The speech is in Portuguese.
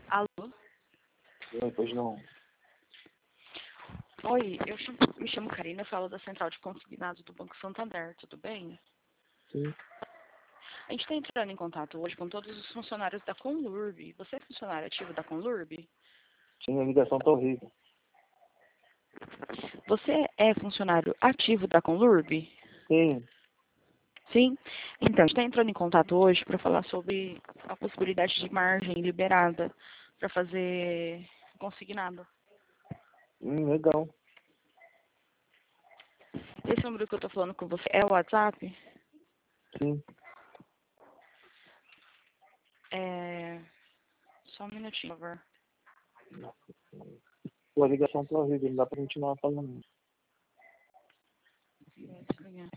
Alô? Pois não. Oi, me chamo Karina, eu falo da Central de Consignados do Banco Santander, tudo bem? Sim. A gente está entrando em contato hoje com todos os funcionários da Conlurb. Você é funcionário ativo da Conlurb? Sim, a ligação tá horrível. Você é funcionário ativo da Conlurb? Sim. Sim? Então, a gente está entrando em contato hoje para falar sobre a possibilidade de margem liberada para fazer consignado. Legal. Esse número que eu estou falando com você é o WhatsApp? Sim. Só um minutinho, por favor. Pô, a ligação tá horrível, não dá pra continuar falando. Desligar.